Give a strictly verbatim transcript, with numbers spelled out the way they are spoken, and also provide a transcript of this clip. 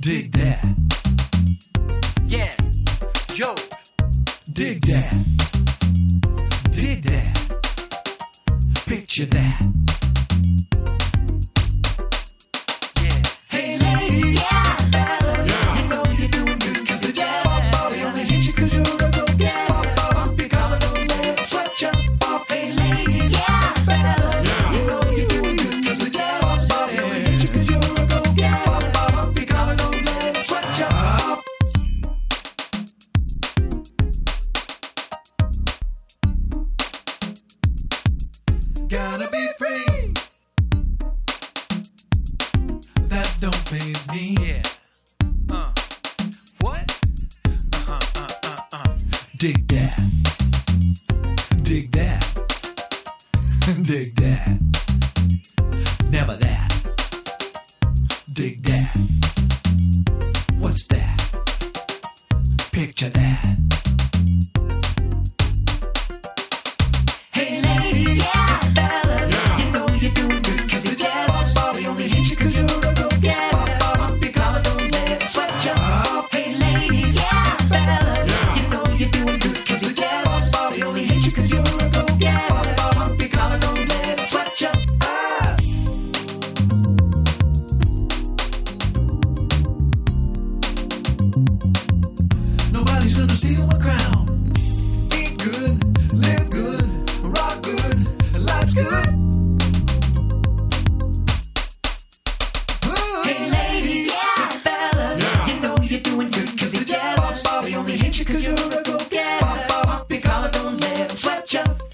Dig that. Yeah. Yo. Dig that. Dig that. Picture that. Yeah. Hey lady, Yeah. fella, Yeah. you know you're doing good 'cause the jukebox party only hits you 'cause you're a go-getter. Pop, pop, pop your collar, don't let it sweat you. Pop, hey lady, Yeah. fella, Yeah. you know you're doing good 'cause the jukebox party only hits you 'cause you're a go-getter. Pop, pop, pop your collar, don't let it sweat you. Pop. Gotta be free. That don't faze me. Yeah. Uh. What? Uh-huh, uh, uh, uh. Dig that. Dig that. Dig that. Never that. Dig that. What's that? Picture that. Hey lady, Yeah. fella, Yeah. you know you're doing good 'cause the jukebox party only hits you 'cause you're a go-getter. Pop, pop, pop your collar, don't let it sweat you. Pop. Hey lady, Yeah. fella, Yeah. you know you're doing good 'cause the jukebox party only hits you 'cause you're a go-getter. Pop, pop, pop your collar, don't let it sweat you. Ah. Nobody's gonna steal my crown. Eat good, live good, rock good, life's good. Ooh. Hey lady, Yeah. fella, Yeah. you know you're doing good 'cause the jukebox party only hits you 'cause you're a go-getter. Pop, pop, pop your collar, don't let 'em sweat you.